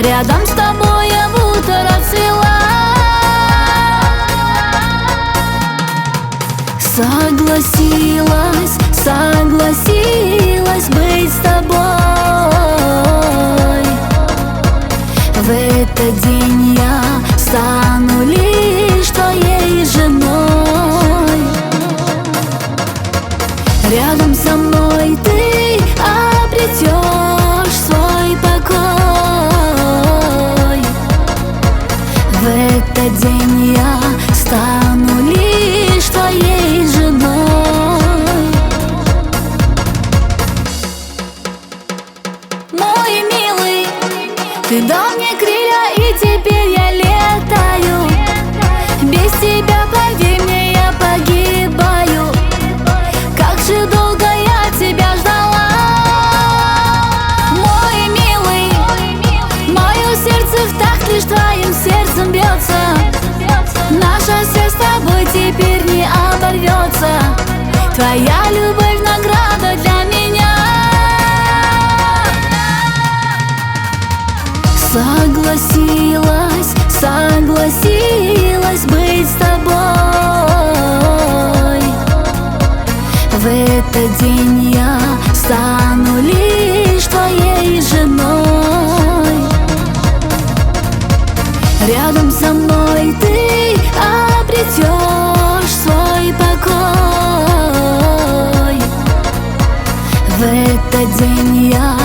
Рядом с тобой я будто расцвела. Согласилась, согласилась быть с тобой. В этот день я стану лишь твоей женой. Рядом со мной ты обретешь свой покой. В этот день я стану лишь твоей женой. Мой милый, ты дал мне крылья, и теперь я летаю. Без тебя, поверь мне, я погибаю. Как же долго я тебя ждала. Мой милый, мое сердце в такт лишь твоим сердцем бьется. Наша связь с тобой теперь не оборвется. Твоя любовь — награда для меня. Согласилась, согласилась быть с тобой. В этот день я стану лишь твоей женой. Рядом со мной ты обретешь свой покой. В этот день я